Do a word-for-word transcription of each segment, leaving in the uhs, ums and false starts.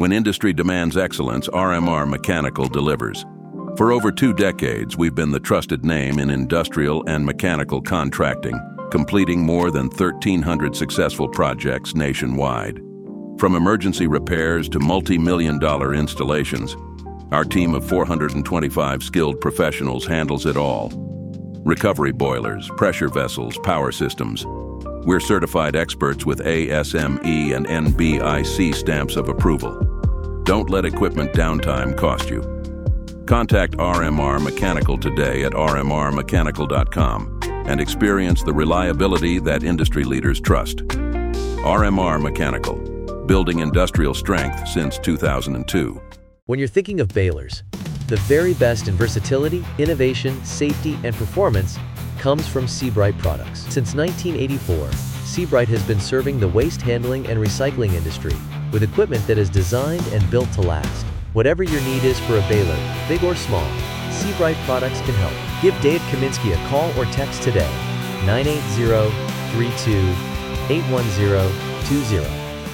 When industry demands excellence, R M R Mechanical delivers. For over two decades, we've been the trusted name in industrial and mechanical contracting, completing more than thirteen hundred successful projects nationwide. From emergency repairs to multi-million dollar installations, our team of four hundred twenty-five skilled professionals handles it all. Recovery boilers, pressure vessels, power systems. We're certified experts with A S M E and N B I C stamps of approval. Don't let equipment downtime cost you. Contact R M R Mechanical today at r m r mechanical dot com and experience the reliability that industry leaders trust. R M R Mechanical, building industrial strength since two thousand two. When you're thinking of balers, the very best in versatility, innovation, safety, and performance comes from Sebright products. Since nineteen eighty-four, Sebright has been serving the waste handling and recycling industry with equipment that is designed and built to last. Whatever your need is for a baler, big or small, Sebright products can help. Give Dave Kaminsky a call or text today, nine eight zero, three two, eight one zero two zero.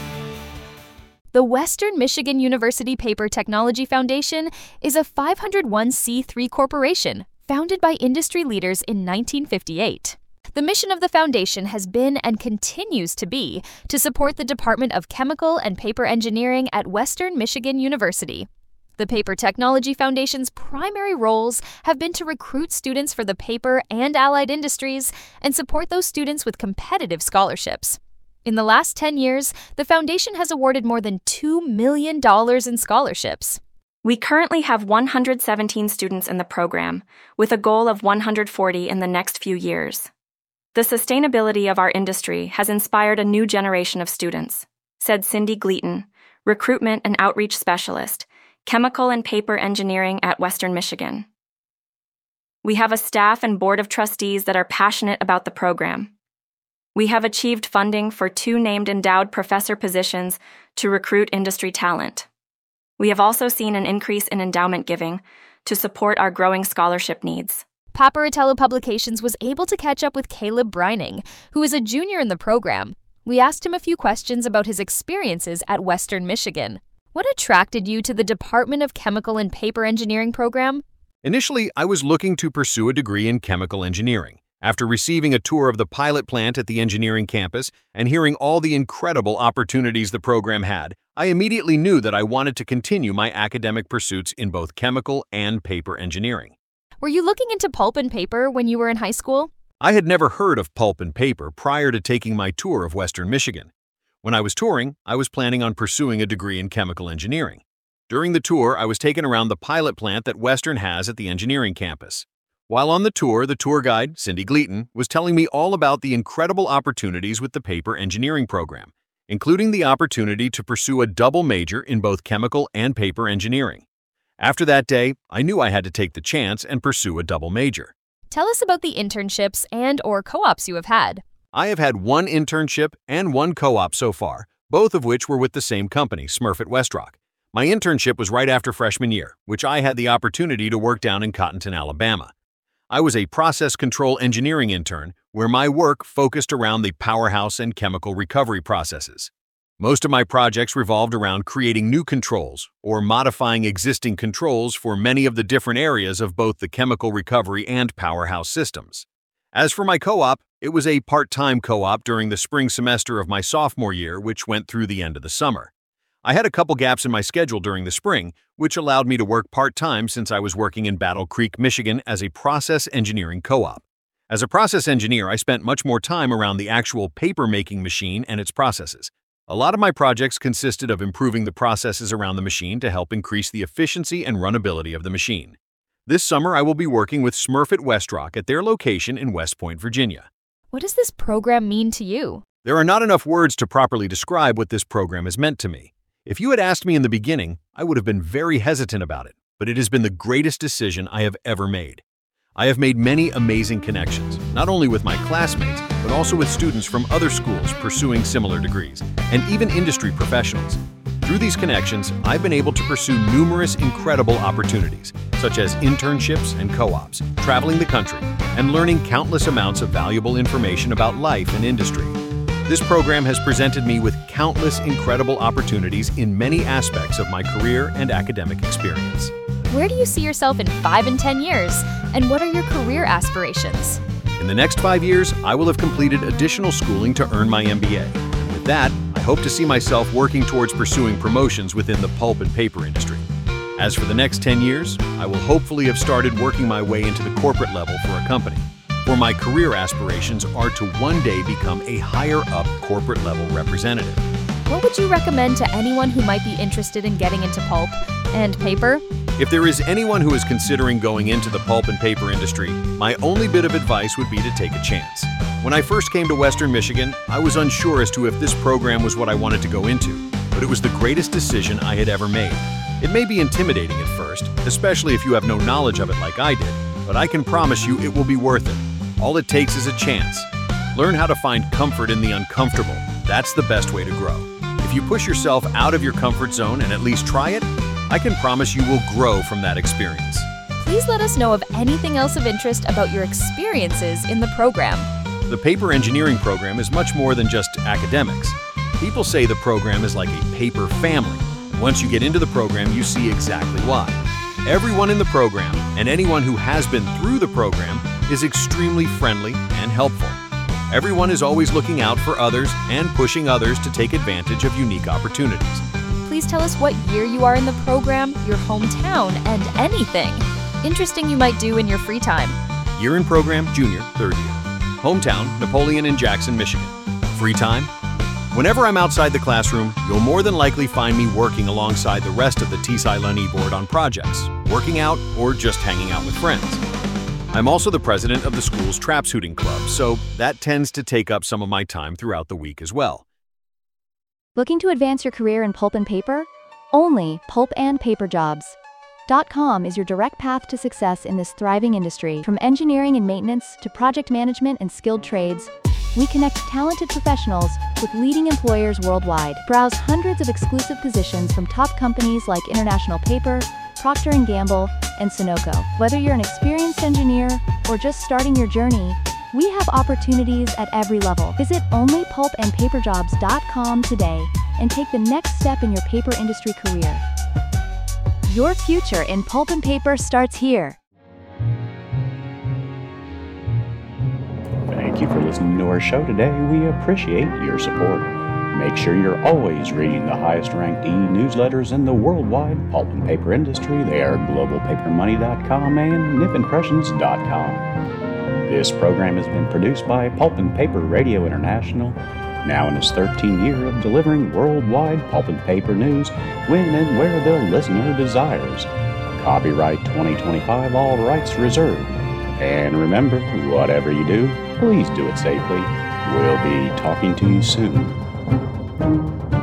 The Western Michigan University Paper Technology Foundation is a five oh one c three corporation founded by industry leaders in nineteen fifty-eight. The mission of the foundation has been and continues to be to support the Department of Chemical and Paper Engineering at Western Michigan University. The Paper Technology Foundation's primary roles have been to recruit students for the paper and allied industries and support those students with competitive scholarships. In the last ten years, the foundation has awarded more than two million dollars in scholarships. We currently have one hundred seventeen students in the program, with a goal of one hundred forty in the next few years. The sustainability of our industry has inspired a new generation of students, said Cindy Gleaton, Recruitment and Outreach Specialist, Chemical and Paper Engineering at Western Michigan. We have a staff and board of trustees that are passionate about the program. We have achieved funding for two named endowed professor positions to recruit industry talent. We have also seen an increase in endowment giving to support our growing scholarship needs. Paperitelo Publications was able to catch up with Caleb Brining, who is a junior in the program. We asked him a few questions about his experiences at Western Michigan. What attracted you to the Department of Chemical and Paper Engineering program? Initially, I was looking to pursue a degree in chemical engineering. After receiving a tour of the pilot plant at the engineering campus and hearing all the incredible opportunities the program had, I immediately knew that I wanted to continue my academic pursuits in both chemical and paper engineering. Were you looking into pulp and paper when you were in high school? I had never heard of pulp and paper prior to taking my tour of Western Michigan. When I was touring, I was planning on pursuing a degree in chemical engineering. During the tour, I was taken around the pilot plant that Western has at the engineering campus. While on the tour, the tour guide, Cindy Gleaton, was telling me all about the incredible opportunities with the paper engineering program, including the opportunity to pursue a double major in both chemical and paper engineering. After that day, I knew I had to take the chance and pursue a double major. Tell us about the internships and or co-ops you have had. I have had one internship and one co-op so far, both of which were with the same company, Smurfit Westrock. My internship was right after freshman year, which I had the opportunity to work down in Cottonton, Alabama. I was a process control engineering intern, where my work focused around the powerhouse and chemical recovery processes. Most of my projects revolved around creating new controls or modifying existing controls for many of the different areas of both the chemical recovery and powerhouse systems. As for my co-op, it was a part-time co-op during the spring semester of my sophomore year, which went through the end of the summer. I had a couple gaps in my schedule during the spring, which allowed me to work part-time since I was working in Battle Creek, Michigan as a process engineering co-op. As a process engineer, I spent much more time around the actual paper-making machine and its processes. A lot of my projects consisted of improving the processes around the machine to help increase the efficiency and runnability of the machine. This summer, I will be working with Smurfit Westrock at their location in West Point, Virginia. What does this program mean to you? There are not enough words to properly describe what this program has meant to me. If you had asked me in the beginning, I would have been very hesitant about it, but it has been the greatest decision I have ever made. I have made many amazing connections, not only with my classmates, but also with students from other schools pursuing similar degrees, and even industry professionals. Through these connections, I've been able to pursue numerous incredible opportunities, such as internships and co-ops, traveling the country, and learning countless amounts of valuable information about life and industry. This program has presented me with countless incredible opportunities in many aspects of my career and academic experience. Where do you see yourself in five and ten years? And what are your career aspirations? In the next five years, I will have completed additional schooling to earn my M B A. With that, I hope to see myself working towards pursuing promotions within the pulp and paper industry. As for the next ten years, I will hopefully have started working my way into the corporate level for a company. For my career aspirations are to one day become a higher-up corporate level representative. What would you recommend to anyone who might be interested in getting into pulp and paper? If there is anyone who is considering going into the pulp and paper industry, my only bit of advice would be to take a chance. When I first came to Western Michigan, I was unsure as to if this program was what I wanted to go into, but it was the greatest decision I had ever made. It may be intimidating at first, especially if you have no knowledge of it like I did, but I can promise you it will be worth it. All it takes is a chance. Learn how to find comfort in the uncomfortable. That's the best way to grow. If you push yourself out of your comfort zone and at least try it, I can promise you will grow from that experience. Please let us know of anything else of interest about your experiences in the program. The paper engineering program is much more than just academics. People say the program is like a paper family. Once you get into the program, you see exactly why. Everyone in the program, and anyone who has been through the program, is extremely friendly and helpful. Everyone is always looking out for others and pushing others to take advantage of unique opportunities. Please tell us what year you are in the program, your hometown, and anything interesting you might do in your free time. Year in program, junior, third year. Hometown, Napoleon in Jackson, Michigan. Free time? Whenever I'm outside the classroom, you'll more than likely find me working alongside the rest of the T S I L N E board on projects, working out, or just hanging out with friends. I'm also the president of the school's Trap Shooting Club, so that tends to take up some of my time throughout the week as well. Looking to advance your career in pulp and paper? Only Pulp and Paper Jobs dot com is your direct path to success in this thriving industry. From engineering and maintenance to project management and skilled trades, we connect talented professionals with leading employers worldwide. Browse hundreds of exclusive positions from top companies like International Paper, Procter and Gamble, and Sunoco. Whether you're an experienced engineer or just starting your journey, we have opportunities at every level. Visit only pulp and paper jobs dot com today and take the next step in your paper industry career. Your future in pulp and paper starts here. Thank you for listening to our show today. We appreciate your support. Make sure you're always reading the highest-ranked e-newsletters in the worldwide pulp and paper industry. They are global paper money dot com and nip impressions dot com. This program has been produced by Pulp and Paper Radio International, now in its thirteenth year of delivering worldwide pulp and paper news when and where the listener desires. Copyright twenty twenty-five, all rights reserved. And remember, whatever you do, please do it safely. We'll be talking to you soon.